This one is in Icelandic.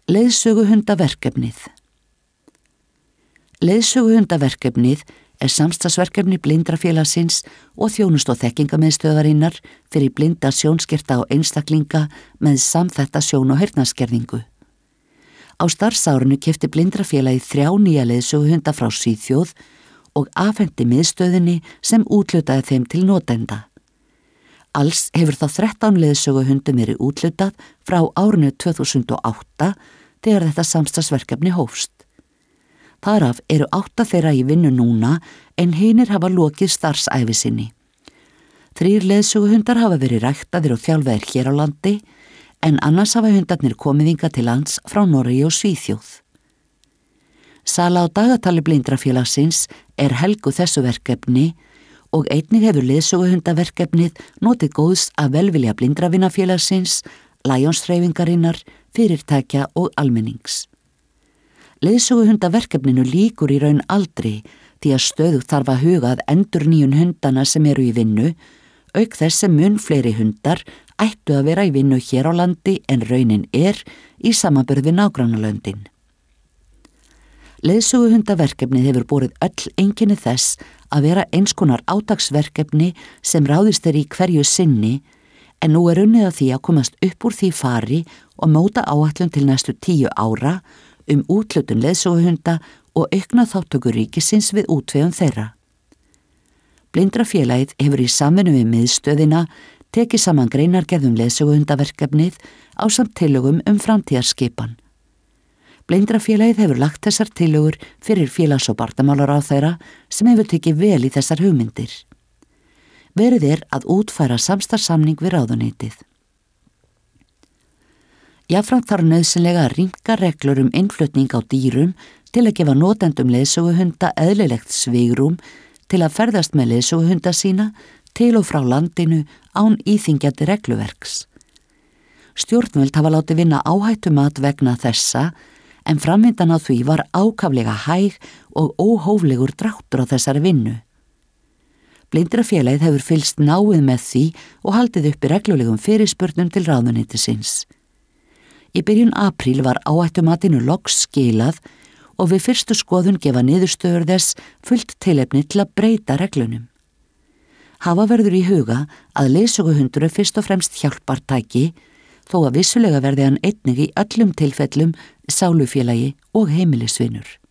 Leiðsöguhundaverkefnið. Leiðsöguhundaverkefnið samstarfsverkefni Blindrafélagsins og þjónustu- og þekkingamiðstöðvarinnar fyrir blinda, sjónskerta og einstaklinga með samþætta sjón- og heyrnarskerðingu. Á starfsárinu keypti Blindrafélagið 3 nýja leiðsöguhunda frá Svíþjóð og afhenti miðstöðinni sem úthlutaði þeim til notenda. Alls hefur þá 13 leiðsöguhundum verið úthlutað frá árinu 2008 þegar þetta samstarfsverkefni hófst. Þar af eru 8 þeirra í vinnu núna en hinir hafa lokið starfsævi sinni. 3 leiðsöguhundar hafa verið ræktaðir og þjálfaðir hér á landi en annars hafa hundarnir komið hingað til lands frá Noregi og Svíþjóð. Sala á dagatali Blindrafélagsins helguð þessu verkefni og einnig hefur leiðsöguhundaverkefnið notið góðs af velvilja Blindravinafélagsins, Lions-hreyfingarinnar, fyrirtækja og almennings. Leiðsöguhundaverkefninu lýkur í raun aldrei því að stöðugt þarf að huga að endurnýjun hundana sem eru í vinnu, auk þess sem mun fleiri hundar ættu að vera í vinnu hér á landi en raunin í samanburði við nágrannalöndin. Leiðsöguhundaverkefnið hefur borið öll einkenni þess að vera eins konar átaksverkefni sem ráðist í hverju sinni en nú unnið að því að komast upp úr því fari og móta áætlun til næstu 10 ára úthlutun leiðsöguhunda og aukna þátttöku ríkisins við útvegum þeirra. Blindrafélagið hefur í samvinnu við miðstöðina tekið saman greinargerð leiðsöguhundaverkefnið ásamt tillögum framtíðarskipan. Blindrafélagið hefur lagt þessar tillögur fyrir félags- og barnamálaráðherra sem hefur tekið vel í þessar hugmyndir. Verið að útfæra samstarfssamning við ráðuneytið. Jafnframt þarf nauðsynlega að rýmka reglur innflutning á dýrum til að gefa notendum leiðsöguhunda eðlilegt svigrúm til að ferðast með leiðsöguhunda sína til og frá landinu án íþyngjandi regluverks. Stjórnvöld hafa látið vinna áhættumat vegna þessa en framvindan á því var ákaflega hæg og óhóflegur dráttur á þessari vinnu. Blindrafélagið hefur fylgst náið með því og haldið uppi reglulegum fyrirspurnum til ráðuneytisins. Í byrjun apríl var áhættumatinu loks skilað og við fyrstu skoðun gefa niðurstöður þess fullt tilefni til að breyta reglunum. Hafa verður í huga að leiðsöguhundur fyrst og fremst hjálpartæki þó að vissulega verði hann einnig í öllum tilfellum sálufélagi og heimilisvinur.